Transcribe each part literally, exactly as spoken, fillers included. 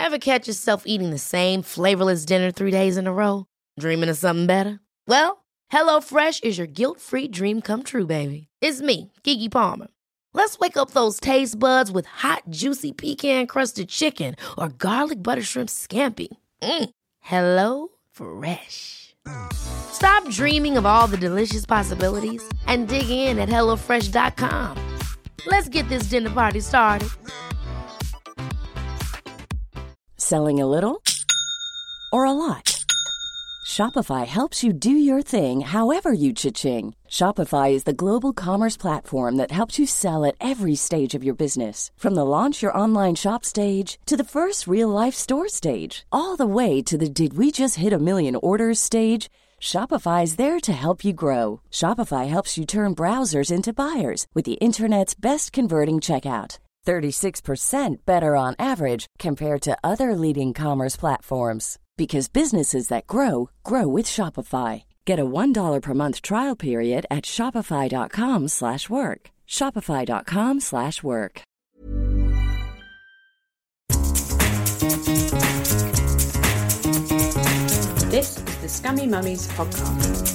Ever catch yourself eating the same flavorless dinner three days in a row? Dreaming of something better? Well, HelloFresh is your guilt-free dream come true, baby. It's me, Keke Palmer. Let's wake up those taste buds with hot, juicy pecan-crusted chicken or garlic butter shrimp scampi. Mm. Hello Fresh. Stop dreaming of all the delicious possibilities and dig in at hello fresh dot com. Let's get this dinner party started. Selling a little or a lot? Shopify helps you do your thing however you cha-ching. Shopify is the global commerce platform that helps you sell at every stage of your business. From the launch your online shop stage to the first real-life store stage, all the way to the did we just hit a million orders stage. Shopify is there to help you grow. Shopify helps you turn browsers into buyers with the internet's best converting checkout. thirty-six percent better on average compared to other leading commerce platforms. Because businesses that grow, grow with Shopify. Get a one dollar per month trial period at shopify.com slash work. Shopify.com slash work. This is the Scummy Mummies podcast.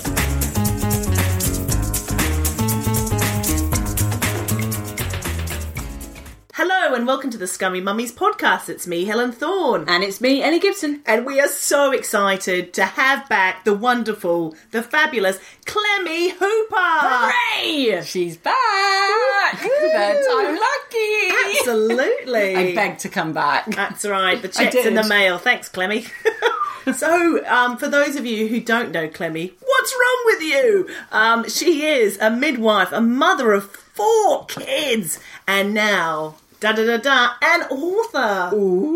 Hello and welcome to the Scummy Mummies podcast. It's me, Helen Thorne. And it's me, Ellie Gibson. And we are so excited to have back the wonderful, the fabulous Clemmy Hooper. Hooray! She's back! Third time lucky! Absolutely. I begged to come back. That's right. The check's in the mail. Thanks, Clemmy. So, um, for those of you who don't know Clemmy, what's wrong with you? Um, she is a midwife, a mother of four kids, and now, da-da-da-da, an author.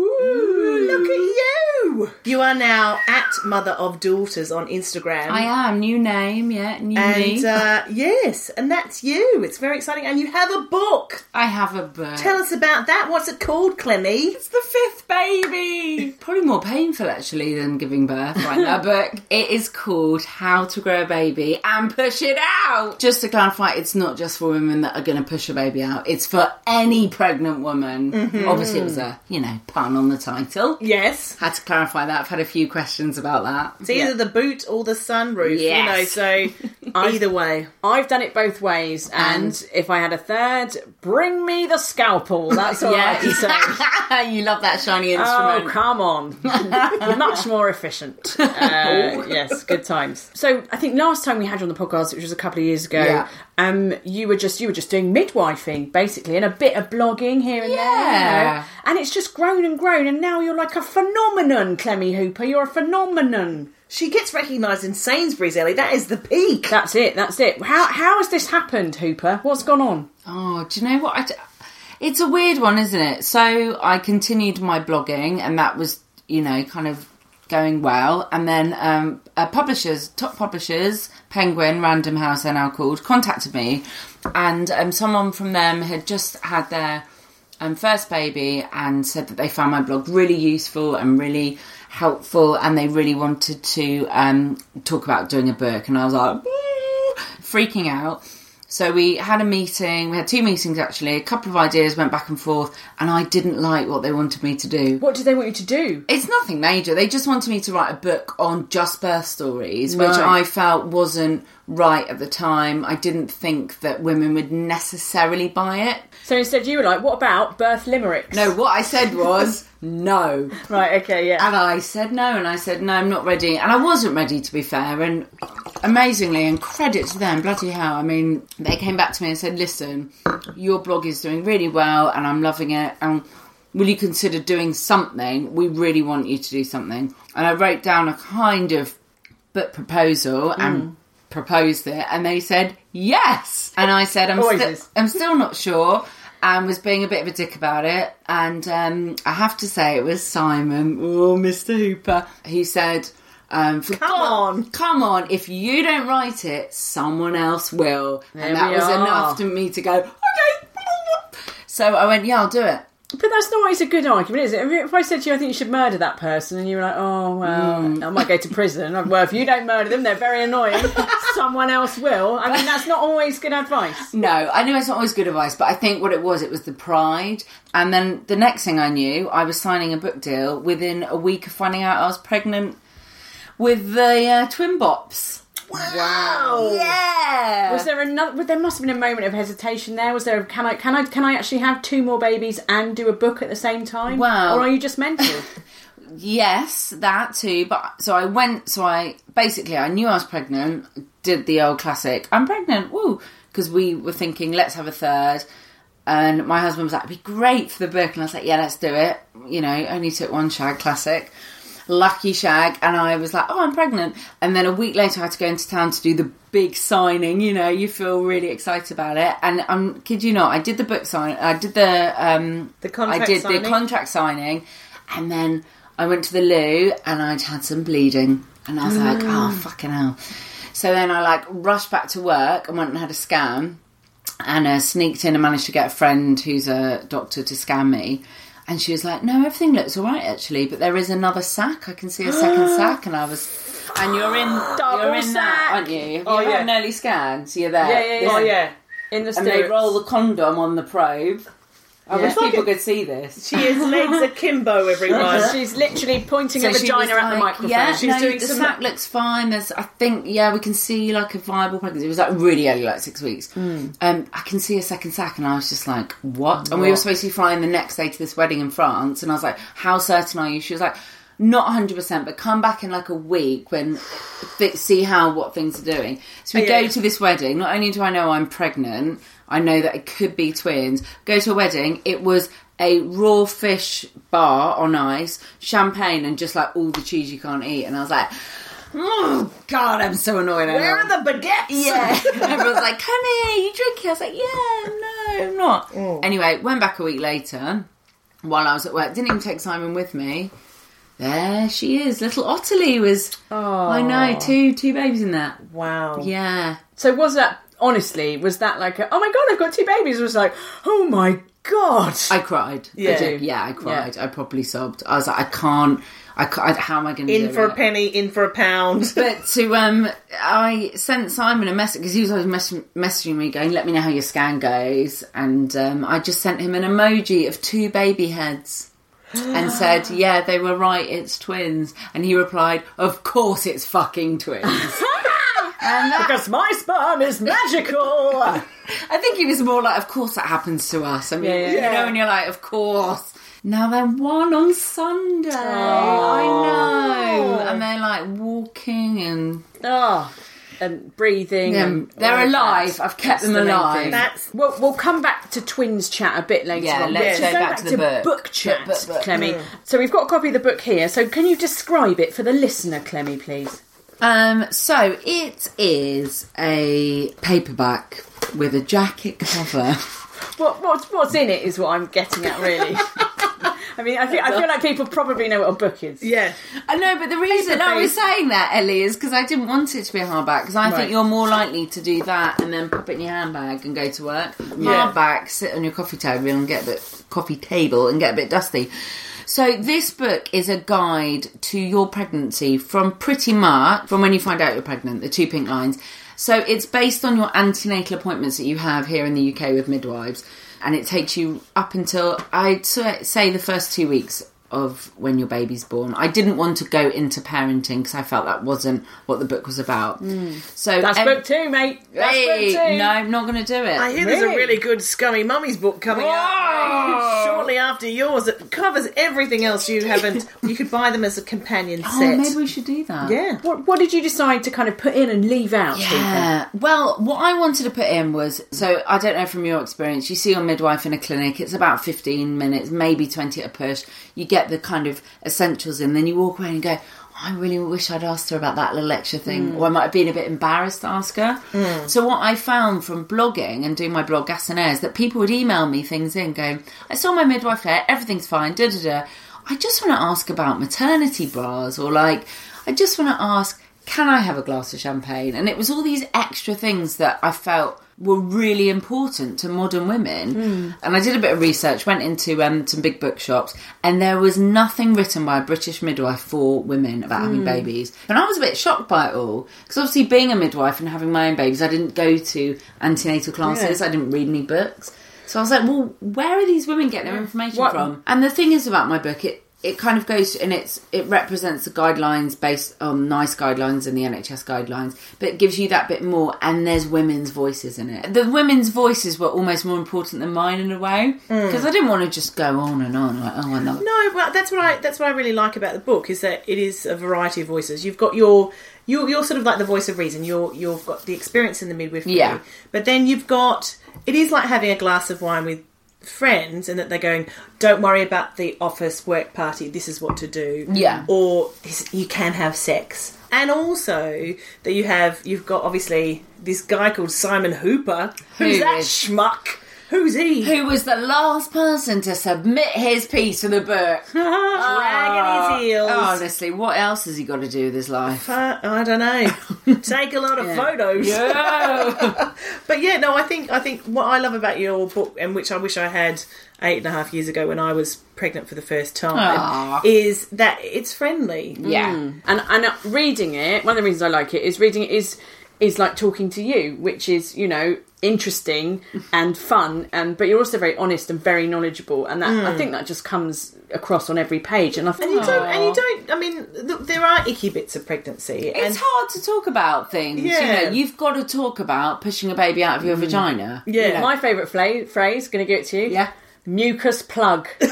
Ooh, look at you. You are now at Mother of Daughters on Instagram. I am. New name, yeah, new and, me. Uh, yes, and that's you. It's very exciting. And you have a book. I have a book. Tell us about that. What's it called, Clemmy? It's the fifth baby. Probably more painful, actually, than giving birth right now. But it is called How to Grow a Baby and Push It Out. Just to clarify, it's not just for women that are going to push a baby out. It's for any pregnant woman. Mm-hmm. Obviously, it was a, you know, pun on the title. Yes. Had to clarify that. I've had a few questions about that. It's either yeah. the boot or the sunroof, yes. you know, so either way. I've done it both ways, and, and if I had a third, bring me the scalpel. That's all yeah. I can say. You love that shiny instrument. Oh, come on. You're much more efficient. Uh, yes, good times. So I think last time we had you on the podcast, which was a couple of years ago, yeah. um, you were just you were just doing midwifing, basically, and a bit of blogging here and yeah. there. You know? And it's just grown and grown, and now you're like a phenomenon, Clemmy Hooper. You're a phenomenon. She gets recognised in Sainsbury's, Ellie. That is the peak. That's it, that's it. How how has this happened, Hooper? What's gone on? Oh, do you know what? I d- it's a weird one, isn't it? So I continued my blogging, and that was, you know, kind of going well. And then um, uh, publishers, top publishers, Penguin, Random House they're now called, contacted me. And um, someone from them had just had their um, first baby and said that they found my blog really useful and really helpful, and they really wanted to um, talk about doing a book. And I was like, freaking out. So we had a meeting, we had two meetings actually, a couple of ideas went back and forth, and I didn't like what they wanted me to do. What did they want you to do? It's nothing major. They just wanted me to write a book on just birth stories, right. which I felt wasn't right at the time. I didn't think that women would necessarily buy it. So instead you were like, what about birth limericks? No, what I said was no. Right, okay, yeah. And I said no, and I said no, I'm not ready. And I wasn't ready, to be fair, and amazingly, and credit to them, bloody hell, I mean, they came back to me and said, listen, your blog is doing really well and I'm loving it, and will you consider doing something? We really want you to do something. And I wrote down a kind of book proposal and mm. proposed it, and they said yes. And I said, I'm, sti- I'm still not sure, and was being a bit of a dick about it. And um, I have to say it was Simon, oh, Mister Hooper, who said, Um, for come God, on, come on! If you don't write it, someone else will, there and that was are. enough for me to go. Okay, so I went, yeah, I'll do it. But that's not always a good argument, is it? If I said to you, I think you should murder that person, and you were like, oh, well, mm. I might go to prison. Well, if you don't murder them, they're very annoying. Someone else will. I mean, that's not always good advice. No, I know it's not always good advice, but I think what it was, it was the pride. And then the next thing I knew, I was signing a book deal within a week of finding out I was pregnant with the uh, twin bops. Wow! Yeah. Was there another? There must have been a moment of hesitation there. Was there? Can I? Can I? Can I actually have two more babies and do a book at the same time? Well, or are you just mental? Yes, that too. But so I went. So I basically I knew I was pregnant. Did the old classic. I'm pregnant. Woo! Because we were thinking, let's have a third. And my husband was like, "It'd be great for the book." And I was like, "Yeah, let's do it." You know, only took one shag. Classic. Lucky shag, and I was like, oh, I'm pregnant. And then a week later I had to go into town to do the big signing. You know, you feel really excited about it. And I'm kid you not, I did the book sign, I did the um the contract I did signing. the contract signing, and then I went to the loo and I'd had some bleeding, and I was mm. like, oh fucking hell. So then I like rushed back to work and went and had a scan, and uh, sneaked in and managed to get a friend who's a doctor to scan me. And she was like, no, everything looks all right, actually, but there is another sac. I can see a second sac. And I was... And you're in... Double you're in sac. that, aren't you? Have oh, you yeah. had an early scan? So you're there. Yeah, yeah, yeah. Oh, yeah. In the And stirrups. they roll the condom on the probe. I Yeah. wish people like a- could see this. She is legs akimbo, everyone. She's literally pointing So a she vagina was at the like, microphone. Yeah, She's no, doing the some... sac looks fine. There's, I think, yeah, we can see like a viable pregnancy. It was like really early, like six weeks. Mm. Um, I can see a second sac, and I was just like, what? And we were supposed to be flying the next day to this wedding in France, and I was like, how certain are you? She was like, not one hundred percent, but come back in like a week when th- see how what things are doing. So we Yeah. go to this wedding. Not only do I know I'm pregnant, I know that it could be twins. Go to a wedding. It was a raw fish bar on ice, champagne, and just like all the cheese you can't eat. And I was like, oh God, I'm so annoyed. Where are the baguettes? Yeah. Everyone's like, come here, you drinking? I was like, yeah, no, I'm not. Oh. Anyway, went back a week later while I was at work. Didn't even take Simon with me. There she is. Little Ottilie was... Oh. I know, two two babies in that. Wow. Yeah. So was that, honestly, was that like, a, oh my God, I've got two babies? Or was it like, oh my God. I cried. Yeah. I did. Yeah, I cried. Yeah. I properly sobbed. I was like, I can't... I can't how am I going to do it? In for a penny, in for a pound. But to, um, I sent Simon a message, because he was always mess- messaging me going, let me know how your scan goes. And um, I just sent him an emoji of two baby heads. And said, yeah, they were right, it's twins. And he replied, of course it's fucking twins. And that, because my sperm is magical. I think he was more like, of course that happens to us. I mean, Yeah, yeah, you yeah. know, and you're like, of course. Now they're one on Sunday. Oh. I know. And they're like walking and... Oh, and breathing. Yeah, and they're all of alive. that. I've kept That's them the main alive. thing. That's We'll, we'll come back to twins chat a bit later Yeah, on. let's So go back to the book. book chat, Book, book, book. Clemmy. Mm. So we've got a copy of the book here. So can you describe it for the listener, Clemmy, please? Um, so it is a paperback with a jacket cover. What, what's, what's in it is what I'm getting at, really. I mean, I feel, I feel like people probably know what a book is. yeah. I know, but the reason I was face. saying that, Ellie, is because I didn't want it to be a hardback, because I Right. think you're more likely to do that and then pop it in your handbag and go to work. Yeah. Hardback, sit on your coffee table and get a bit coffee table and get a bit dusty. So this book is a guide to your pregnancy from pretty much from when you find out you're pregnant, the two pink lines. So it's based on your antenatal appointments that you have here in the U K with midwives. And it takes you up until, I'd say, the first two weeks of when your baby's born. I didn't want to go into parenting because I felt that wasn't what the book was about. Mm. So That's ev- book two, mate. That's Hey, book two. no, I'm not going to do it. I hear there's a Really? really good Scummy Mummies book coming out shortly after yours that covers everything else you haven't. You could buy them as a companion oh, set. maybe we should do that. Yeah. What, what did you decide to kind of put in and leave out, Yeah. Well, what I wanted to put in was, so I don't know from your experience, you see your midwife in a clinic, it's about fifteen minutes, maybe twenty at a push. You get the kind of essentials in, then you walk away and go, oh, I really wish I'd asked her about that little extra thing, or I might have been a bit embarrassed to ask her. Mm. So what I found from blogging and doing my blog Gas and Air is that people would email me things in going, I saw my midwife there, everything's fine, da da da. I just want to ask about maternity bras, or like, I just want to ask, can I have a glass of champagne? And it was all these extra things that I felt were really important to modern women. Mm. And I did a bit of research, went into um, some big bookshops, and there was nothing written by a British midwife for women about mm. having babies. And I was a bit shocked by it all, because obviously being a midwife and having my own babies, I didn't go to antenatal classes, yeah. I didn't read any books. So I was like, well, where are these women getting their information what? from? And the thing is about my book, it it kind of goes, and it's it represents the guidelines based on NICE guidelines and the N H S guidelines, but it gives you that bit more, and there's women's voices in it. The women's voices were almost more important than mine in a way, because mm. I didn't want to just go on and on like, oh, I know. No, well, that's what I that's what I really like about the book, is that it is a variety of voices. You've got your you're, you're sort of like the voice of reason. You're you've got the experience in the midwifery, yeah. but then you've got, it is like having a glass of wine with friends, and that they're going, don't worry about the office work party, this is what to do, yeah, or you can have sex. And also that you have you've got obviously this guy called Simon Hooper. Who's Who that is? schmuck? Who's he? Who was the last person to submit his piece for the book? Dragging his heels. Honestly, what else has he got to do with his life? Uh, I don't know. Take a lot of yeah. photos. Yeah. But yeah, no, I think I think what I love about your book, and which I wish I had eight and a half years ago when I was pregnant for the first time, Aww. is that it's friendly. Yeah. Mm. And and reading it, one of the reasons I like it is reading it is is like talking to you, which is, you know, interesting and fun, and but you're also very honest and very knowledgeable, and that mm. I think that just comes across on every page. And I think, and you don't, and you don't. I mean, th- there are icky bits of pregnancy. It's and hard to talk about things. Yeah. You know, you've got to talk about pushing a baby out of your mm. vagina. Yeah, you know. My favourite fla- phrase. Going to give it to you. Yeah. Mucus plug. Yeah.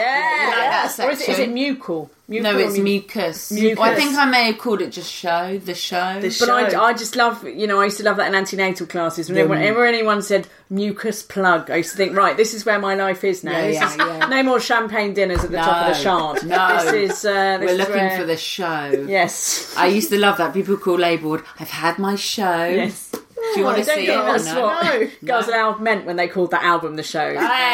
yeah. Or is it, is it mucal? Mucal no, it's mucus. mucus. Well, I think I may have called it just show, the show. The show. But I, I just love, you know, I used to love that in antenatal classes. Whenever, mm. whenever anyone said mucus plug, I used to think, right, this is where my life is now. Yeah, yeah, is, yeah. No more champagne dinners at the no, top of the shard. No. This is, uh, this We're is looking where... for the show. Yes. I used to love that. People call labelled, I've had my show. Yes. Do you want to see it? That's no? what no. Girls Aloud meant when they called that album the show.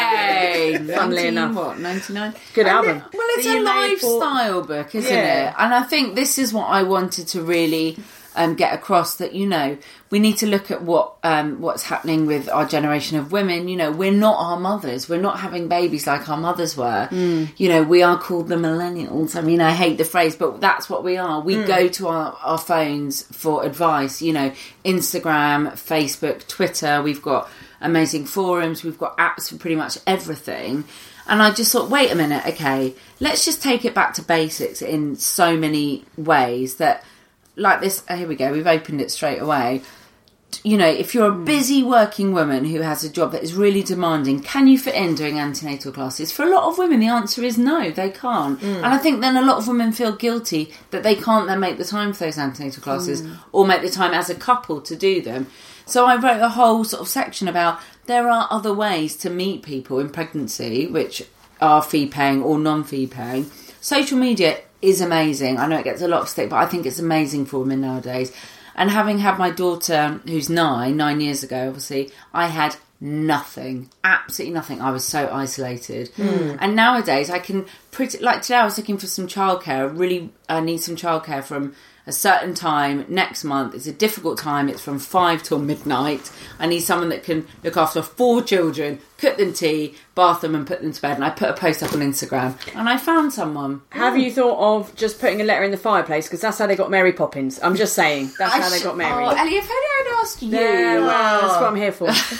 Hey! Funnily enough. What, ninety-nine? Good album. Well, it's a lifestyle for... book, isn't yeah. it? And I think this is what I wanted to really um, get across, that, you know, we need to look at what um, what's happening with our generation of women. You know, we're not our mothers. We're not having babies like our mothers were. Mm. You know, we are called the millennials. I mean, I hate the phrase, but that's what we are. We mm. go to our, our phones for advice. You know, Instagram, Facebook, Twitter. We've got amazing forums. We've got apps for pretty much everything. And I just thought, wait a minute, okay, let's just take it back to basics in so many ways that, like this, oh, here we go, we've opened it straight away. You know, if you're a busy working woman who has a job that is really demanding, can you fit in doing antenatal classes? For a lot of women, the answer is no, they can't. Mm. And I think then a lot of women feel guilty that they can't then make the time for those antenatal classes mm. or make the time as a couple to do them. So I wrote a whole sort of section about there are other ways to meet people in pregnancy, which are fee-paying or non-fee-paying. Social media is amazing. I know it gets a lot of stick, but I think it's amazing for women nowadays. And having had my daughter, who's nine, nine years ago, obviously, I had nothing, absolutely nothing. I was so isolated. Mm. And nowadays, I can pretty... Like today, I was looking for some childcare. Really, I need some childcare from a certain time next month. It's a difficult time. It's from five till midnight. I need someone that can look after four children, cook them tea, bath them and put them to bed. And I put a post up on Instagram and I found someone. Have you thought of just putting a letter in the fireplace? Because that's how they got Mary Poppins. I'm just saying. That's I how they got Mary. Oh, Ellie, if I don't ask you. Yeah, well, that's what I'm here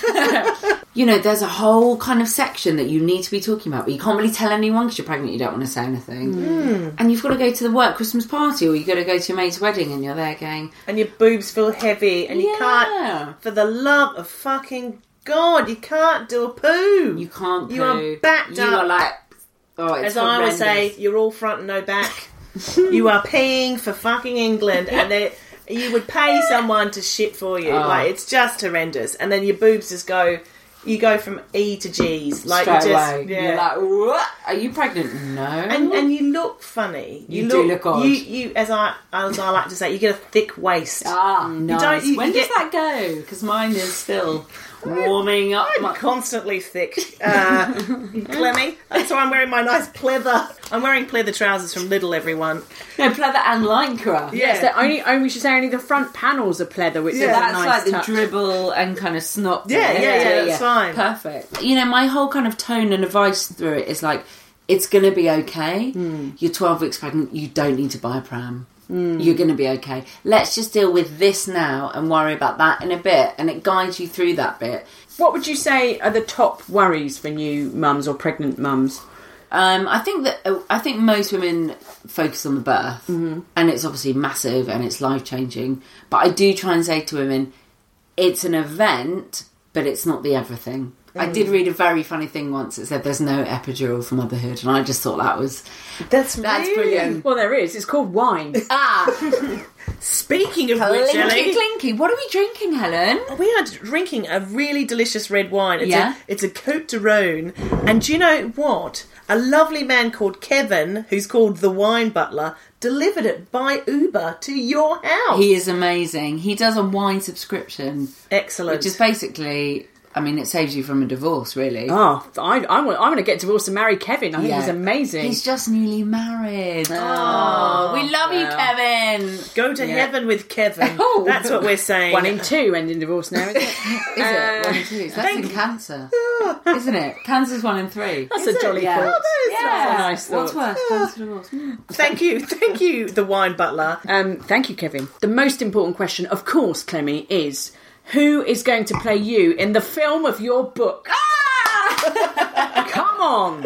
for. You know, there's a whole kind of section that you need to be talking about, but you can't really tell anyone because you're pregnant, you don't want to say anything. Mm. And you've got to go to the work Christmas party, or you've got to go to your mate's wedding and you're there going... And your boobs feel heavy and you yeah. can't... For the love of fucking God, you can't do a poo. You can't poo. You are backed you up. You are like... Oh, it's As horrendous. I always say, you're all front and no back. You are peeing for fucking England, and they... You would pay someone to shit for you. Oh. Like, it's just horrendous. And then your boobs just go... You go from E to G's. Like, straight you just, away. Yeah. You're like, what? Are you pregnant? No. And and you look funny. You, you do look, look odd. You, you, as I as I like to say, you get a thick waist. Ah, you nice. Don't, you, when you does get... that go? Because mine is still... warming up. I'm my... constantly thick. Uh, Clemmy. That's why I'm wearing my nice pleather. I'm wearing pleather trousers from Lidl, everyone. No, pleather and lycra. Yeah. Yes, they're only, only we should say only the front panels are pleather, which Yeah. is a That's nice like the touch. dribble and kind of snot. Yeah, bit. yeah, yeah, that's fine. Perfect. You know, my whole kind of tone and advice through it is like, it's going to be okay. Mm. You're twelve weeks pregnant. You don't need to buy a pram. Mm. You're going to be okay. Let's just deal with this now and worry about that in a bit. And it guides you through that bit. What would you say are the top worries for new mums or pregnant mums? Um, I think that I think most women focus on the birth, mm-hmm. and it's obviously massive and it's life changing. But I do try and say to women, it's an event, but it's not the everything. Mm. I did read a very funny thing once. It said there's no epidural for motherhood, and I just thought that was That's that's really... brilliant. Well, there is. It's called wine. Ah, Speaking of which, clinky, Ellie, clinky. What are we drinking, Helen? we are drinking a really delicious red wine. It's Yeah? a, it's a Côte de Rhône. And do you know what? A lovely man called Kevin, who's called the Wine Butler, delivered it by Uber to your house. He is amazing. He does a wine subscription, Excellent. which is basically, I mean, it saves you from a divorce, really. Oh, I, I want, I want to get divorced and marry Kevin. I think Yeah. he's amazing. He's just newly married. Oh, we love you, well. Kevin. Go to heaven with Kevin. Oh. That's what we're saying. One in two ending divorce now, isn't it? Is it? One and two. That's in cancer. Ah. Isn't it? Cancer's one in three. That's Is a it? jolly Yeah. thought. Oh, that is That's a Yeah. nice What's thought. worse? Cancer divorce. Mm. Thank you. Thank you, the Wine Butler. Um, thank you, Kevin. The most important question, of course, Clemmy, is who is going to play you in the film of your book? Come on!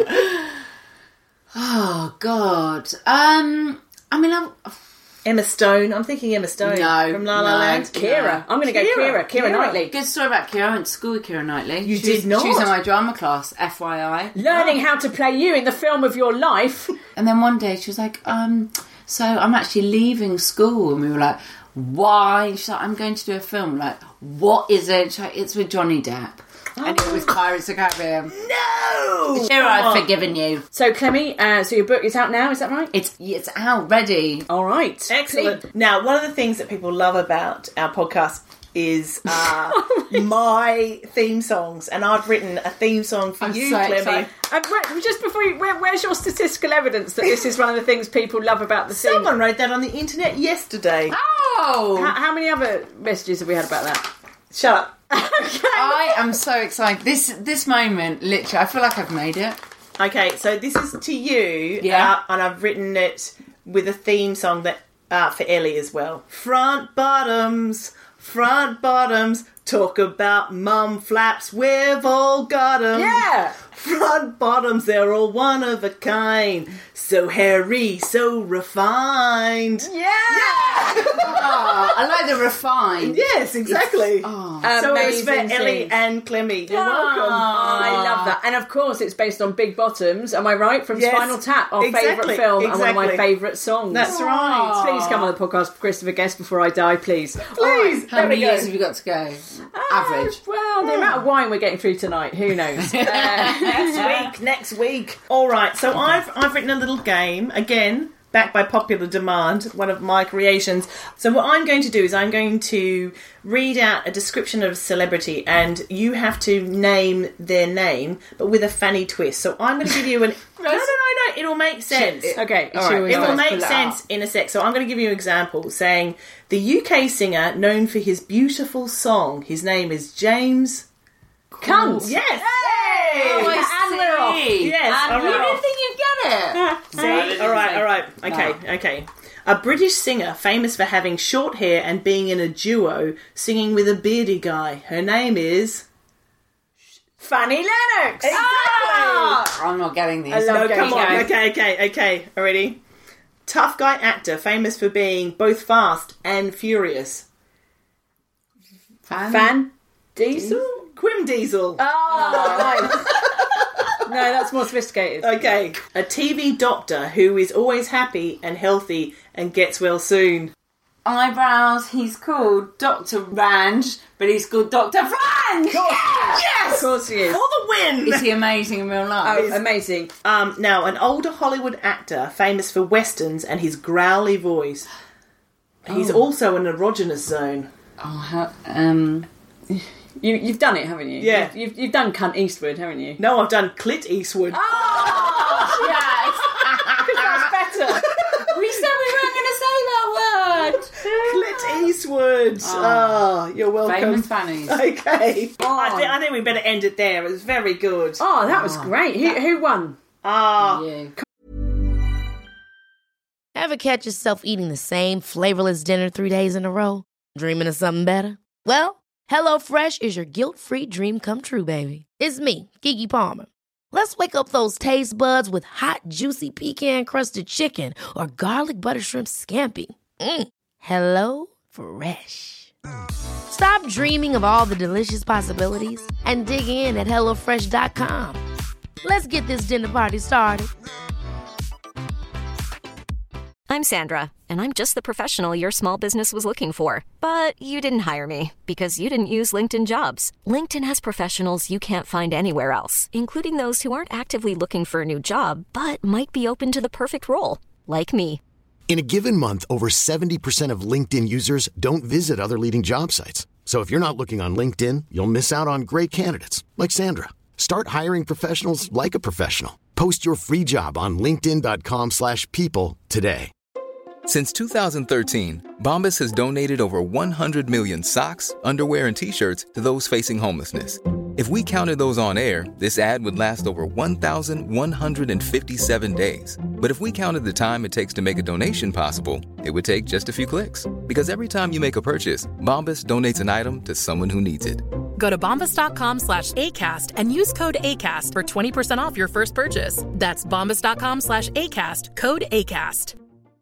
Oh, God. Um, I mean, I'm... Emma Stone. I'm thinking Emma Stone No, from La La no. Land. Kira. I'm going to go Keira. Kira. Kira Keira. Knightley. Good story about Keira. I went to school with Keira Knightley. You she was, did not? She was in my drama class, F Y I. Learning how to play you in the film of your life. And then one day she was like, um, so I'm actually leaving school. And we were like, why? She's like, I'm going to do a film. We're like, what is it? She's like, it's with Johnny Depp. And it was Pirates of the Caribbean. No! Here, I've forgiven you. So, Clemmy, uh, so your book is out now, is that right? It's it's out, ready. All right. Excellent. Now, one of the things that people love about our podcast is uh, my theme songs, and I've written a theme song for I'm you, so Clemmy. excited. And where, just before you, where, where's your statistical evidence that this is one of the things people love about the thing? Someone wrote that on the internet yesterday. Oh! How, how many other messages have we had about that? Shut up. I am so excited. This this moment, literally, I feel like I've made it. Okay, so this is to you, Yeah. uh, and I've written it with a theme song that uh, for Ellie as well. Front bottoms, front bottoms, talk about mum flaps, we've all got 'em. Yeah! Front bottoms, they're all one of a kind. So hairy, so refined. Yeah! Oh, I like the refined. Yes, exactly. Oh. So it's for Amazing Ellie things. and Clemmy. You're Oh, welcome. I love that. And of course, it's based on Big Bottoms, am I right? From Yes, Spinal Tap, our exactly, favourite film and one of my exactly. favourite songs. That's right. Please come on the podcast, Christopher Guest, before I die, please. Please. How There many we go. years have you got to go? Average. Uh, well, the amount of wine we're getting through tonight, who knows? Uh, Next week, next week. All right, so I've I've written a little game again, backed by popular demand, one of my creations. So what I'm going to do is I'm going to read out a description of a celebrity, and you have to name their name, but with a funny twist. So I'm going to give you an. no, no, no, no. It'll make sense. okay, all She right. always It will does make pull it sense out. in a sec. So I'm going to give you an example, saying the U K singer known for his beautiful song. His name is James. Cunt! Yes. Oh, I And we're off. see. Yes, And all you right. didn't think you'd get it. See? All right, all right. Okay, okay. A British singer famous for having short hair and being in a duo singing with a beardy guy. Her name is... Fanny Lennox! Exactly. Ah! I'm not getting these. I love No, going come on. going. Okay, okay, okay. Already? Tough guy actor famous for being both fast and furious. Fan? Van Diesel? Quim Diesel. Oh, nice. No, that's more sophisticated. Okay. A T V doctor who is always happy and healthy and gets well soon. Eyebrows. He's called Doctor Range, but he's called Doctor Frank. Yes! Of course he is. For the win! Is he amazing in real life? Oh, amazing. Um, now, an older Hollywood actor famous for westerns and his growly voice. He's also an erogenous zone. Oh, how, um, You, you've done it, haven't you? Yeah. You've, you've, you've done Cunt Eastwood, haven't you? No, I've done Clit Eastwood. Oh, yes! Because that's better. We said we weren't going to say that word. Clit Eastwood. Oh, oh, you're welcome. Famous fannies. Okay. Oh. I, th- I think we better end it there. It was very good. Oh, that was great. Who, who won? Ah. You. Ever catch yourself eating the same flavorless dinner three days in a row? Dreaming of something better? Well, HelloFresh is your guilt-free dream come true, baby. It's me, Keke Palmer. Let's wake up those taste buds with hot, juicy pecan-crusted chicken or garlic butter shrimp scampi. Mm. Hello Fresh. Stop dreaming of all the delicious possibilities and dig in at hello fresh dot com. Let's get this dinner party started. I'm Sandra, and I'm just the professional your small business was looking for. But you didn't hire me because you didn't use LinkedIn Jobs. LinkedIn has professionals you can't find anywhere else, including those who aren't actively looking for a new job, but might be open to the perfect role, like me. In a given month, over seventy percent of LinkedIn users don't visit other leading job sites. So if you're not looking on LinkedIn, you'll miss out on great candidates like Sandra. Start hiring professionals like a professional. Post your free job on linkedin dot com slash people today. Since two thousand thirteen, Bombas has donated over one hundred million socks, underwear, and T-shirts to those facing homelessness. If we counted those on air, this ad would last over one thousand one hundred fifty-seven days. But if we counted the time it takes to make a donation possible, it would take just a few clicks. Because every time you make a purchase, Bombas donates an item to someone who needs it. Go to bombas dot com slash ACAST and use code ACAST for twenty percent off your first purchase. That's bombas dot com slash ACAST, code ACAST.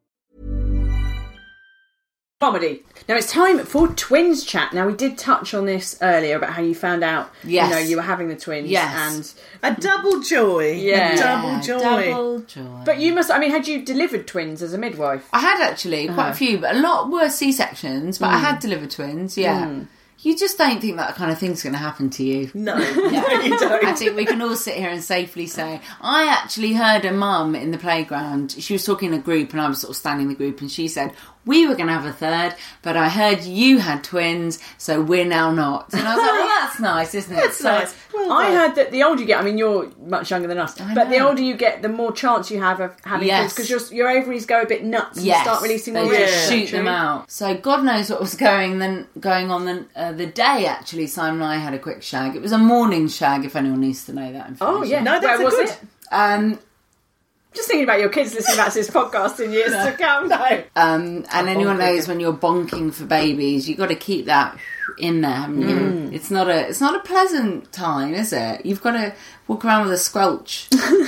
Comedy. Now it's time for twins chat. Now we did touch on this earlier about how you found out, Yes. you know, you were having the twins. Yes. And A double joy. Yeah. A double joy. Double joy. but you must. I mean, had you delivered twins as a midwife? I had actually quite Uh-huh. a few, but a lot were C-sections, but I Mm. had delivered twins, yeah. You just don't think that kind of thing's going to happen to you. No, no, you don't. I think we can all sit here and safely say, I actually heard a mum in the playground, she was talking in a group and I was sort of standing in the group and she said, we were going to have a third, but I heard you had twins, so we're now not. And I was like, well, that's nice, isn't it? That's so, nice. Well I done. heard that the older you get, I mean, you're much younger than us, I but the know. older you get, the more chance you have of having Yes. twins because your, your ovaries go a bit nuts and Yes, start releasing they more just eggs, shoot don't them you? out. So God knows what was going then going on the, uh, the day, actually, Simon and I had a quick shag. It was a morning shag, if anyone needs to know that information. Oh, yeah. No, that's Where a was good. it? Um, Just thinking about your kids listening back to this podcast in years to come. No. Um, and anyone bonking. knows when you're bonking for babies, you've got to keep that in there, haven't you? Mm. It's not a it's not a pleasant time, is it? You've got to walk around with a squelch.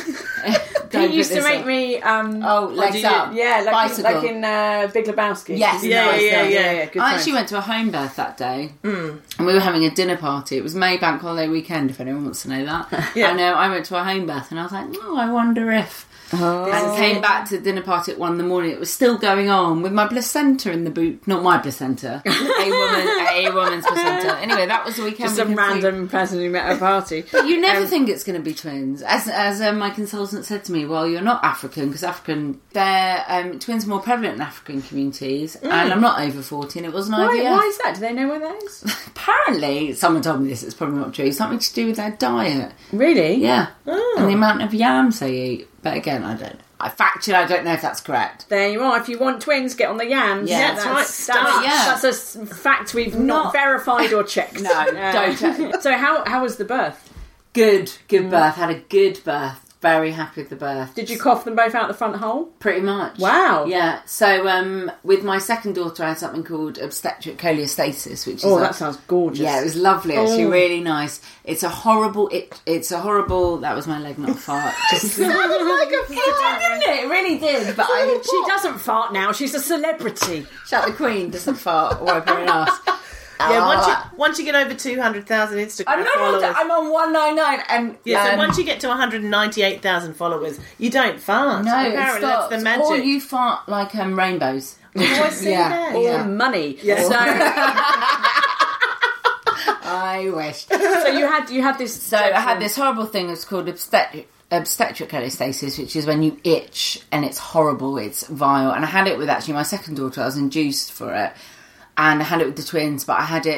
He used to make me. Um, Oh, legs did you- up. Yeah, like, Bicycle. like in uh, Big Lebowski. Yes, Yeah, nice, yeah, nice. yeah. Good I times. actually went to a home birth that day, mm. and we were having a dinner party. It was May Bank Holiday weekend, if anyone wants to know that. Yeah. And uh, I went to a home birth, and I was like, oh, I wonder if. Oh. And came back to the dinner party at one in the morning. It was still going on with my placenta in the boot. Not my placenta, a woman, a woman's placenta. Anyway, that was the weekend. Just we some can see- random person who met at a party. But you never Um, think it's going to be twins. As as um, my consultant said to me, well, you're not African, because African, they're um, twins are more prevalent in African communities, and I'm not over forty, and it wasn't I V F. Why, why is that? Do they know where that is? Apparently, someone told me this, it's probably not true, something to do with their diet. Really? Yeah. Oh. And the amount of yams they eat. But again, I don't I Factually, I don't know if that's correct. There you are. If you want twins, get on the yams. Yeah, that's that's right. Start, That's, yeah. that's a s- fact we've not, Not- verified or checked. No, don't check. So how how was the birth? Good, good birth. Had a good birth. Very happy with the birth. Did you cough them both out the front hole? Pretty much. Wow. Yeah. So um, with my second daughter, I had something called obstetric cholestasis, which is Oh, a- that sounds gorgeous. Yeah, it was lovely. Actually, Oh. really nice. It's a horrible. It, it's a horrible. That was my leg, not a fart. Just like a it did, didn't it? It really did. But I She doesn't fart now. She's a celebrity. Shut the Queen doesn't fart or wipe her own ass. Yeah, once you once you get over two hundred thousand Instagram I'm not on. followers, I'm on one nine nine, and yeah. So um, once you get to one hundred ninety-eight thousand followers, you don't fart. no, it Apparently, that's stops. the magic. Or you fart like um, rainbows. Oh, I see Yeah. that. Or Yeah. money. Yeah. I wish. So, so you had you had this. So I had this horrible thing. It's called obstetric, obstetric cholestasis, which is when you itch and it's horrible. It's vile. And I had it with actually my second daughter. I was induced for it, and I had it with the twins, but I had it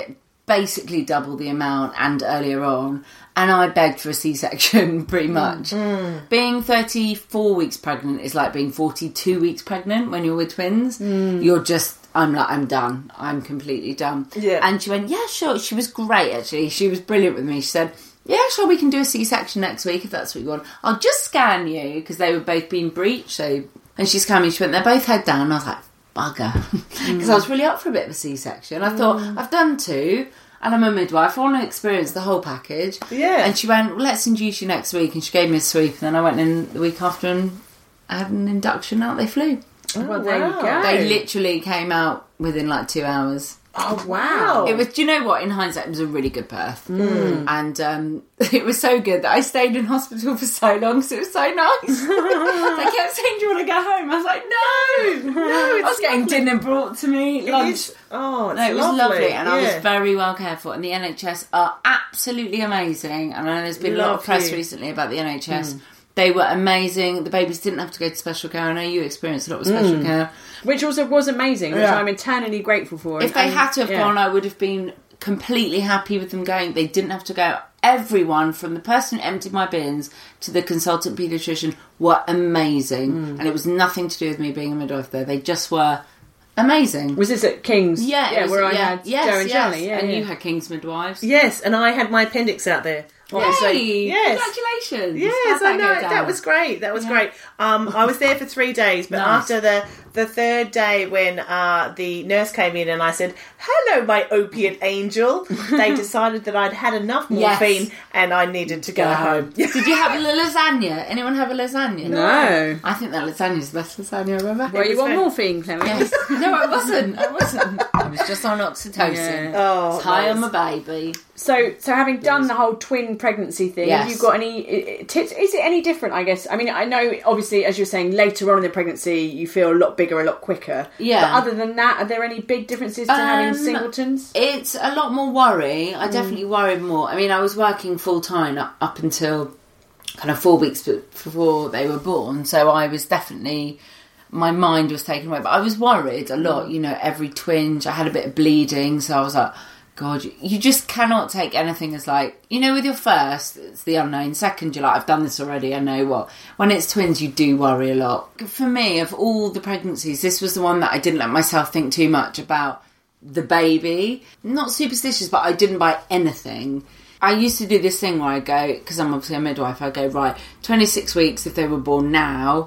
basically double the amount and earlier on, and I begged for a C-section pretty much. Mm. Being thirty-four weeks pregnant is like being forty-two weeks pregnant when you're with twins. Mm. You're just, I'm like, I'm done. I'm completely done. Yeah. And she went, yeah, sure. She was great, actually. She was brilliant with me. She said, yeah, sure, we can do a C-section next week if that's what you want. I'll just scan you, because they were both being breached. So, and she scanned me, she went, they're both head down. And I was like, bugger. Because mm. I was really up for a bit of a C-section. I mm. thought, I've done two, and I'm a midwife. I want to experience the whole package. Yeah. And she went, well, let's induce you next week. And she gave me a sweep. And then I went in the week after and I had an induction out. They flew. Oh, well, there wow. you go. They literally came out within like two hours. Oh, wow. It was, do you know what? In hindsight, it was a really good birth. Mm. And um, it was so good that I stayed in hospital for so long because it was so nice. They kept saying, do you want to go home? I was like, no! no I was getting lovely. Dinner brought to me, lunch. Is, oh, it's no, it was lovely. lovely. And yeah. I was very well cared for. And the N H S are absolutely amazing. And I know there's been Love a lot of press you. recently about the N H S. Mm. Mm. They were amazing. The babies didn't have to go to special care. I know you experienced a lot with special mm. care. Which also was amazing, which yeah. I'm eternally grateful for. If they and, had to have yeah. gone, I would have been completely happy with them going. They didn't have to go. Everyone, from the person who emptied my bins to the consultant paediatrician, were amazing. Mm. And it was nothing to do with me being a midwife there. They just were amazing. Was this at King's? Yeah, yeah was, where I yeah, had yes, Joe and yes. Charlie. Yeah, and yeah. you had King's midwives. Yes, and I had my appendix out there. Yay! Yes. Congratulations! Yes, How'd I know. that, That was great. That was yeah. great. Um, I was there for three days, but nice. after the the third day, when uh, the nurse came in and I said, "Hello, my opiate angel," they decided that I'd had enough morphine yes. and I needed to go yeah. home. Did you have a lasagna? Anyone have a lasagna? No. I think that lasagna is the best lasagna I've ever had. Were you on morphine, Clement? Yes. No, I wasn't. I wasn't. I was just on oxytocin. Yeah. Oh, high nice. on my baby. So, so having done the whole twin pregnancy thing, yes. have you got any tips? Is it any different, I guess? I mean, I know, obviously, as you're saying, later on in the pregnancy, you feel a lot bigger, a lot quicker. Yeah. But other than that, are there any big differences to um, having singletons? It's a lot more worry. I definitely mm. worried more. I mean, I was working full-time up, up until kind of four weeks before they were born, so I was definitely... My mind was taken away, but I was worried a lot, you know, every twinge. I had a bit of bleeding, so I was like... God, you just cannot take anything as like, you know, with your first, it's the unknown. Second, you're like, I've done this already, I know what. When it's twins, you do worry a lot. For me, of all the pregnancies, this was the one that I didn't let myself think too much about the baby. Not superstitious, but I didn't buy anything. I used to do this thing where I go, because I'm obviously a midwife, I go, right, twenty-six weeks if they were born now,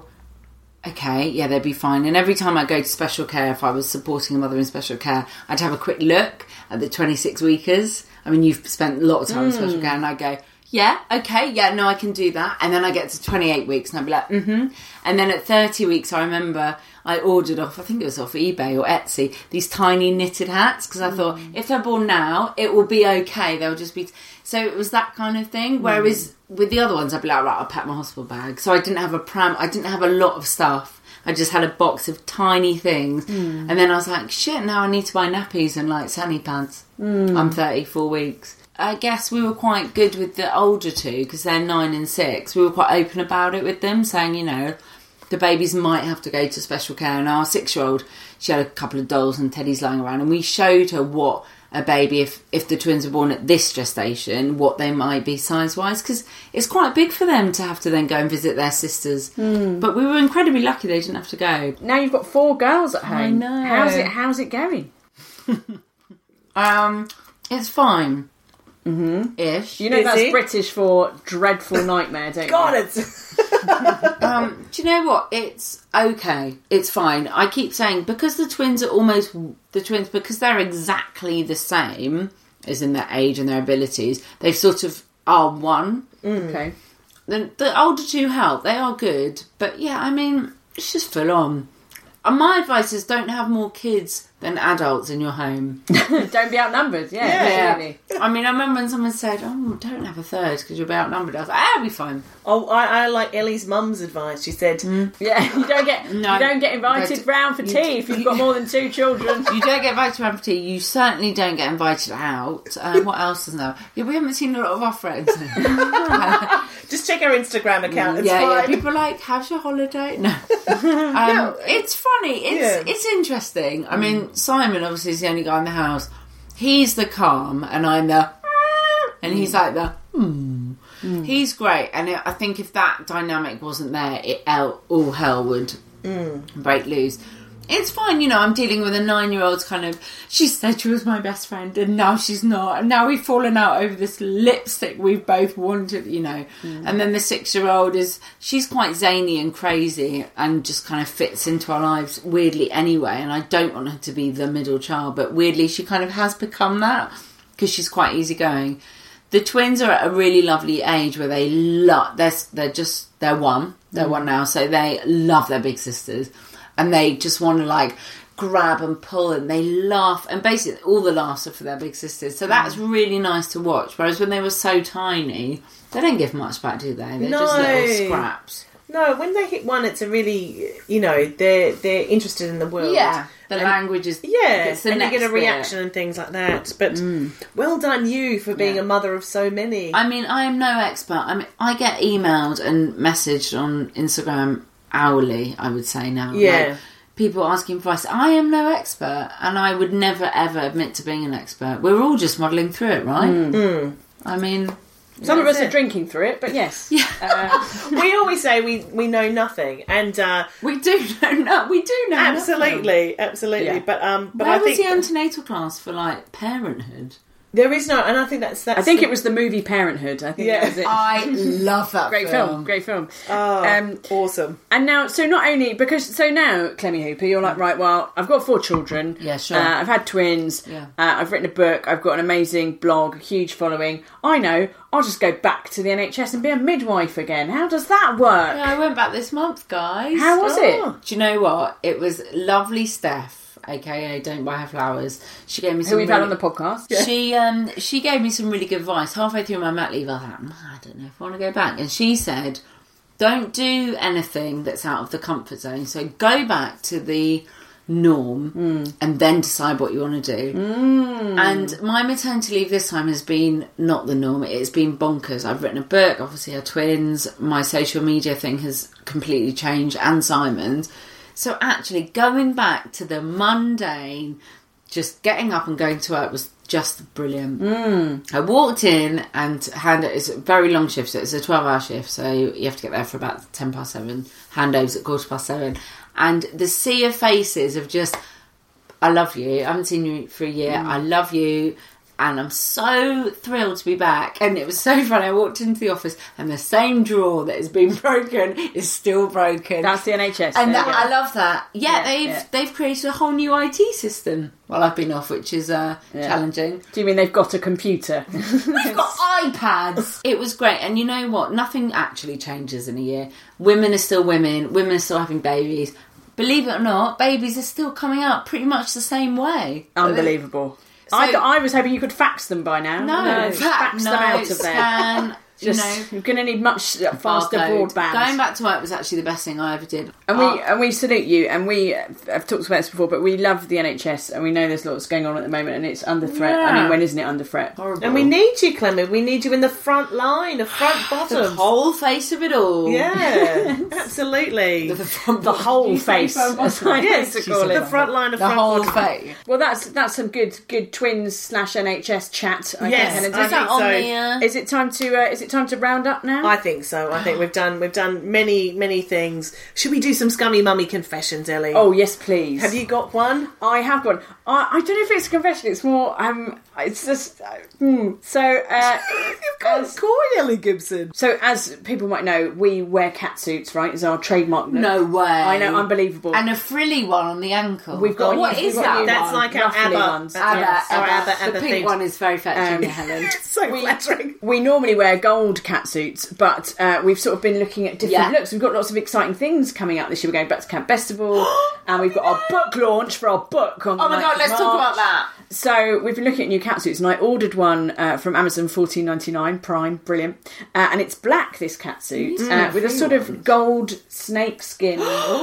okay, yeah, they'd be fine. And every time I go to special care, if I was supporting a mother in special care, I'd have a quick look at the twenty-six weekers. I mean, you've spent a lot of time mm. in special care, and I go, yeah, okay, yeah, no, I can do that. And then I get to twenty-eight weeks, and I'd be like, mm-hmm. And then at thirty weeks, I remember I ordered off, I think it was off eBay or Etsy, these tiny knitted hats, because I mm. thought, if they're born now, it will be okay. They'll just be... So it was that kind of thing. Whereas mm. with the other ones, I'd be like, right, I'll pack my hospital bag. So I didn't have a pram. I didn't have a lot of stuff. I just had a box of tiny things. Mm. And then I was like, shit, now I need to buy nappies and like sunny pads. Mm. I'm thirty-four weeks. I guess we were quite good with the older two because they're nine and six. We were quite open about it with them, saying, you know, the babies might have to go to special care. And our six-year-old, she had a couple of dolls and teddies lying around, and we showed her what a baby, if, if the twins were born at this gestation, what they might be size-wise, because it's quite big for them to have to then go and visit their sisters. Mm. But we were incredibly lucky they didn't have to go. Now you've got four girls at home. I know. How's it, how's it going? um, it's fine. Mm-hmm. Ish. You know Is that's it? British for dreadful nightmare, don't God, you? it's... um, do you know what? It's okay. It's fine. I keep saying, because the twins are almost... The twins, because they're exactly the same, as in their age and their abilities, they sort of are one. Mm. Okay. The, the older two help. They are good. But yeah, I mean, it's just full on. And my advice is don't have more kids than adults in your home. Don't be outnumbered, yeah. Yeah. Really. I mean, I remember when someone said, oh, don't have a third because you'll be outnumbered. I was like, ah, I'll be fine. Oh, I, I like Ellie's mum's advice. She said, mm. yeah, you don't get no, you don't get invited but, round for tea d- if you've got more than two children. You don't get invited round for tea. You certainly don't get invited out. Um, what else is there? Yeah, we haven't seen a lot of our friends. Just check our Instagram account. It's yeah, fine. yeah. People are like, how's your holiday? No. um, no. It's funny. It's yeah. it's interesting. I mean, Simon obviously is the only guy in the house. he's the calm, and I'm the, and he's like the, hmm. Mm. He's great, and it, I think if that dynamic wasn't there, it all hell would mm. break loose. It's fine, you know, I'm dealing with a nine-year-old's kind of, she said she was my best friend, and now she's not, and now we've fallen out over this lipstick we've both wanted, you know. Mm. And then the six-year-old is, she's quite zany and crazy, and just kind of fits into our lives weirdly anyway, and I don't want her to be the middle child, but weirdly she kind of has become that, because she's quite easygoing. The twins are at a really lovely age where they love, they're, they're just, they're one, they're mm. one now, so they love their big sisters. And they just want to, like, grab and pull, and they laugh. And basically, all the laughs are for their big sisters. So that's really nice to watch. Whereas when they were so tiny, they don't give much back, do they? They're no. just little scraps. No, when they hit one, it's a really, you know, they're they're interested in the world. Yeah, the and, language is... Yeah, it's the and next you get a reaction bit. And things like that. But mm. well done you for being yeah. a mother of so many. I mean, I am no expert. I mean, I get emailed and messaged on Instagram hourly, I would say now. Yeah. Like, people asking for advice. I am no expert, and I would never ever admit to being an expert. We're all just muddling through it, right? Mm. Mm. I mean, some of us it. are drinking through it, but yes, yeah. Uh, we always say we, we know nothing, and uh, we do know. No, we do know. Absolutely, nothing. absolutely. Yeah. But um, but where I was think the antenatal class for like parenthood? There is no, and I think that's that's. I think the, it was the movie Parenthood. I think yeah. that was it. I love that. Great film. film. Great film. Oh, um, awesome. And now, so not only because so now, Clemmy Hooper, you're like, right, well, I've got four children. Yeah, sure. Uh, I've had twins. Yeah. Uh, I've written a book. I've got an amazing blog, huge following. I know. I'll just go back to the N H S and be a midwife again. How does that work? Yeah, I went back this month, guys. How was oh. it? Do you know what? It was lovely, Steph. A K A Don't Buy Her Flowers. She gave me some. Who we've really, had on the podcast. Yeah. She um she gave me some really good advice. Halfway through my mat leave, I thought, I don't know if I want to go back. And she said, don't do anything that's out of the comfort zone. So go back to the norm mm. and then decide what you want to do. Mm. And my maternity leave this time has been not the norm. It's been bonkers. I've written a book. Obviously, our twins. My social media thing has completely changed, and Simon's. So actually going back to the mundane, just getting up and going to work was just brilliant. Mm. I walked in and hand it's a very long shift, so it's a twelve hour shift, so you have to get there for about ten past seven, handovers at quarter past seven. And the sea of faces of just, I love you, I haven't seen you for a year, mm. I love you. And I'm so thrilled to be back. And it was so funny. I walked into the office and the same drawer that has been broken is still broken. That's the N H S. And that, I love that. Yeah, yeah they've yeah. they've created a whole new I T system while I've been off, which is uh, yeah. challenging. Do you mean they've got a computer? They've got iPads. It was great. And you know what? Nothing actually changes in a year. Women are still women. Women are still having babies. Believe it or not, babies are still coming out pretty much the same way. Unbelievable. So, I, I was hoping you could fax them by now. No, no fax, fax no, them out of there. Scan, Just, you know, you're going to need much faster barcode. broadband. Going back to work was actually the best thing I ever did. And oh. we and we salute you. And we I've talked about this before, but we love the N H S, and we know there's lots going on at the moment, and it's under threat. Yeah. I mean, when isn't it under threat? Horrible. And we need you, Clement. We need you in the front line, the front bottom, the whole face of it all. Yeah, absolutely. The, front the whole face. Yes, to call it. The front line of the front whole bottom. face. Well, that's that's some good good twins slash N H S chat. I yes, think, I is, think on so. the, uh... is it time to uh, is it time to round up now? I think so. I think we've done we've done many many things. Should we do some scummy mummy confessions, Ellie? Oh yes, please. Have you got one? I have one. I, I don't know if it's a confession. It's more. Um, it's just. Uh, hmm. So. Uh, You've got as, coy, Ellie Gibson. So, as people might know, we wear cat suits, right? It's our trademark. Look. No way. I know, unbelievable. And a frilly one on the ankle. We've got. What we've is got that? you That's one. like our Ruffly ABBA. ones. ABBA, Yes. ABBA. Our ABBA, ABBA the pink things. one is very fetching, Um, Helen. So we, flattering. we normally wear gold cat suits, but uh, we've sort of been looking at different Yeah. looks. We've got lots of exciting things coming out this year. We're going back to Camp Festival, and we've got our book launch for our book on the Oh my ninth god, of let's talk March. about that. So we've been looking at new cat suits, and I ordered one uh, from Amazon, fourteen ninety-nine Prime, brilliant, uh, and it's black. This cat suit uh, with a sort of gold snakeskin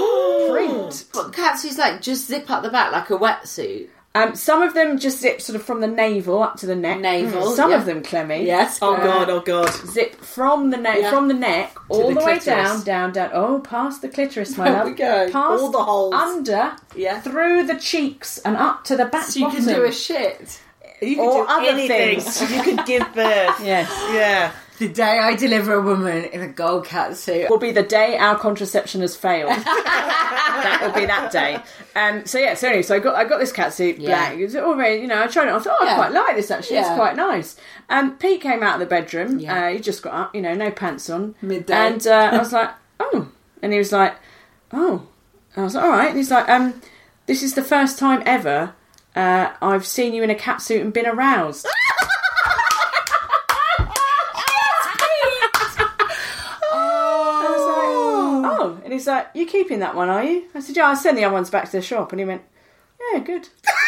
print. But catsuits like just zip up the back like a wetsuit. Um, some of them just zip sort of from the navel up to the neck. Navel, Some yeah. of them, Clemmy. Yes. Oh Uh, god, oh god. Zip from the neck, Yeah. from the neck, all the the, way clitoris. down, down, down. Oh, past the clitoris, my There love. we go. Past All the holes. under, Yeah. through the cheeks and up to the back So you bottom. can do a shit. You could or do other anything. things. You could give birth. Yes. Yeah. The day I deliver a woman in a gold cat suit will be the day our contraception has failed. That will be that day. Um, so yeah, so anyway, so I got I got this catsuit Yeah. black. It was all very, you know, I tried it. I thought, oh, I Yeah. quite like this actually. It's Yeah. quite nice. Um, Pete came out of the bedroom. Yeah. Uh, he just got up, you know, no pants on. Midday. And uh, I was like, oh, and he was like, oh. And I was like, all right. And he's like, um, this is the first time ever uh, I've seen you in a catsuit and been aroused. Oh, and he's like, you keeping that one, are you? I said, yeah, I'll send the other ones back to the shop. And he went, yeah, good.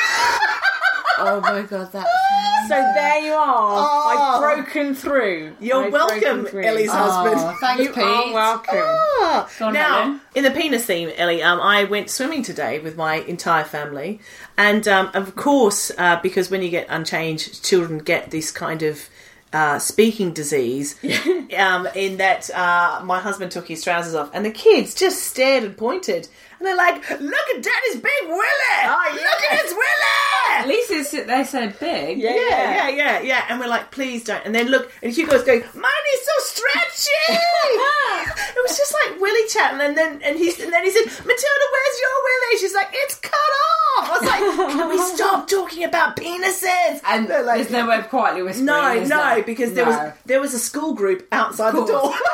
Oh my god, that's So there you are. Oh. I've broken through. You're I've welcome, broken through. Ellie's husband. Oh, thanks, You Pete. are welcome. Ah. Go on, Now, Helen. in the penis theme, Ellie, um, I went swimming today with my entire family. And, um, of course, uh, because when you get unchanged, children get this kind of uh, speaking disease, um, in that uh, my husband took his trousers off and the kids just stared and pointed. And they're like, look at Daddy's big willy! Oh, yeah. Look at his willy! At least it's, they're so big. Yeah, Yeah, yeah. yeah, yeah, yeah. And we're like, please don't. And then look, and Hugo's going, mine is so stretchy. It was just like willy chatting, and then and he's and then he said, Matilda, where's your willy? She's like, it's cut off. I was like, can we stop talking about penises? And they're like, there's no way of quietly whispering. no, is no, there? because there No. was there was a school group outside the Of door. course.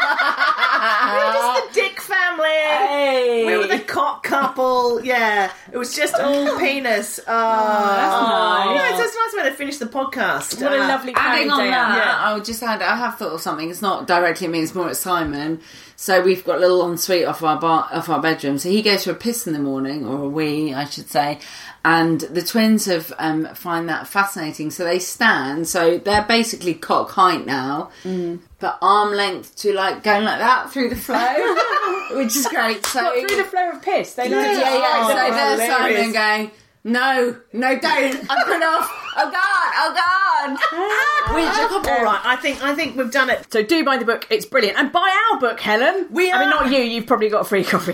We were just the dick family. Hey. We were the cock couple. Yeah, it was just all penis. Oh, that's nice. Yeah, so it's a nice way to finish the podcast. What a Uh, lovely Adding family on day that, out. Yeah. I would just add, I have thought of something. It's not directly me, it's more at Simon. So we've got a little ensuite off our bar, off our bedroom. So he goes for a piss in the morning, or a wee, I should say. And the twins have um, find that fascinating. So they stand. So they're basically cock height now, Mm. but arm length to like going like that through the flow, which is great. So What, through the flow of piss? They yeah, like to- yeah, yeah. Oh, So there's hilarious. Simon going, no, no, don't. I'm put off. Oh God, oh God. Which a couple. all right, I think I think we've done it. So do buy the book, it's brilliant. And buy our book, Helen. We I mean, are- not you, you've probably got a free copy.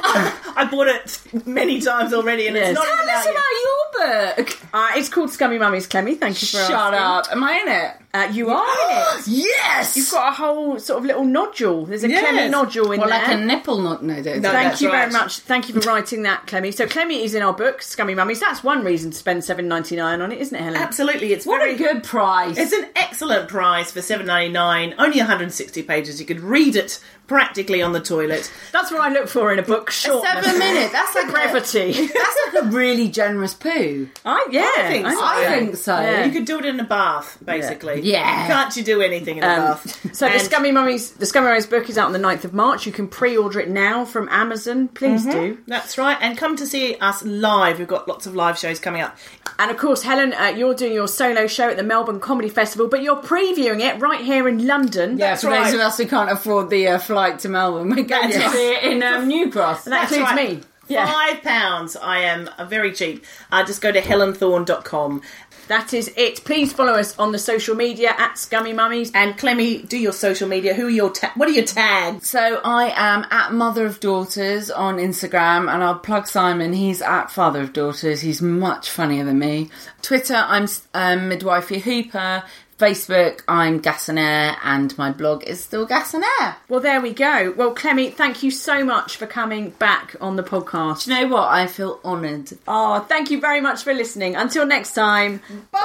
I bought it many times already, and Yes. it's not Tell even us out yet. about your book. Uh, it's called Scummy Mummies, Clemmy. Thank you for Shut asking. up. Am I in it? Uh, you are in it. Yes, You've got a whole sort of little nodule. There's a Yes. Clemmy nodule in Well, there. like a nipple not no, don't No, Thank that's you very right. much. Thank you for writing that, Clemmy. So Clemmy is in our book, Scummy Mummies. That's one reason to spend seven ninety nine on it, isn't it, Helen? absolutely. It's What very a good price. It's an excellent price for seven ninety nine. Only one hundred sixty pages. You could read it practically on the toilet. That's what I look for in a book. Shortness. Seven minutes. That's like brevity. A, that's like a really generous poo. I yeah, I think so. I think so. Yeah. You could do it in a bath, basically. Yeah. Can't you do anything in a Um, bath? So the And- Scummy Mummies, the Scummy Mummies book is out on the ninth of March. You can pre-order it now from Amazon. Please do. That's right. And come to see us live. We've got lots of live shows coming up. And of course, Helen, uh, you're doing your solo show at the Melbourne Comedy Festival, but you're previewing it right here in London. Yeah, That's for right. those of us who can't afford the uh, flight to Melbourne, we're going That's to right. see it in um, New Cross. And that That's includes right. me. Yeah. Five pounds. I am uh, very cheap. Uh, just go to helen thorne dot com. That is it. Please follow us on the social media at Scummy Mummies. And Clemmy, do your social media. Who are your ta- what are your tags? So I am at Mother of Daughters on Instagram, and I'll plug Simon. He's at Father of Daughters. He's much funnier than me. Twitter, I'm um, Midwifey Hooper. Facebook, I'm Gas and Air, and my blog is still Gas and Air. Well, there we go. Well, Clemmy, thank you so much for coming back on the podcast. Do you know what? I feel honoured. Oh, thank you very much for listening. Until next time.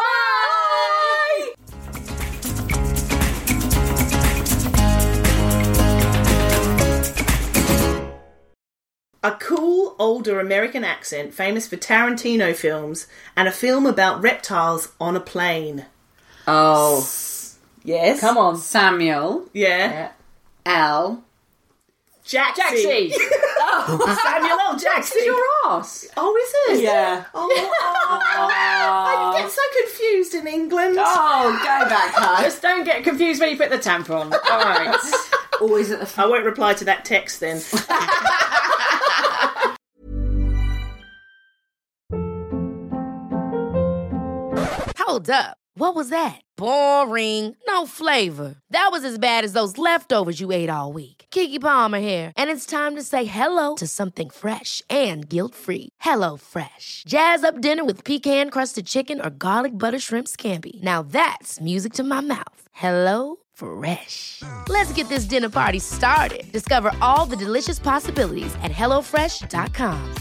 Bye! A cool, older American accent famous for Tarantino films and a film about reptiles on a plane. Oh, Yes. Come on. Samuel Yeah. L. Jaxie. Jaxie. Oh, Samuel L. Jackson. your ass. Oh, is it? Yeah. Oh, I get so confused in England. Oh, go back, Hush. Just don't get confused when you put the tampon. All right. Always at the I won't reply to that text then. Hold up. What was that? Boring. No flavor. That was as bad as those leftovers you ate all week. Keke Palmer here, and it's time to say hello to something fresh and guilt-free. Hello Fresh. Jazz up dinner with pecan-crusted chicken or garlic butter shrimp scampi. Now that's music to my mouth. Hello Fresh. Let's get this dinner party started. Discover all the delicious possibilities at hello fresh dot com.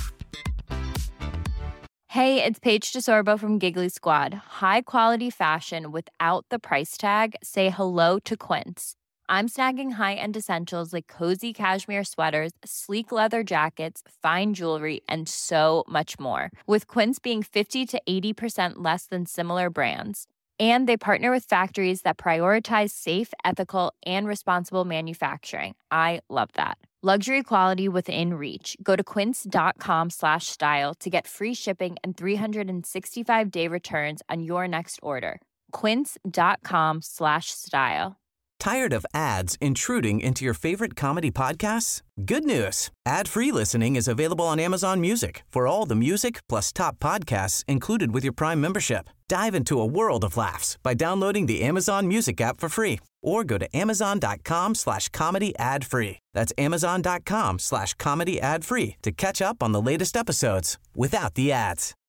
Hey, it's Paige DeSorbo from Giggly Squad. High quality fashion without the price tag. Say hello to Quince. I'm snagging high-end essentials like cozy cashmere sweaters, sleek leather jackets, fine jewelry, and so much more. With Quince being fifty to eighty percent less than similar brands. And they partner with factories that prioritize safe, ethical, and responsible manufacturing. I love that. Luxury quality within reach. Go to quince.com slash style to get free shipping and three sixty-five day returns on your next order. Quince.com slash style. Tired of ads intruding into your favorite comedy podcasts? Good news. Ad-free listening is available on Amazon Music for all the music plus top podcasts included with your Prime membership. Dive into a world of laughs by downloading the Amazon Music app for free or go to amazon.com slash comedy ad free. That's amazon.com slash comedy ad free to catch up on the latest episodes without the ads.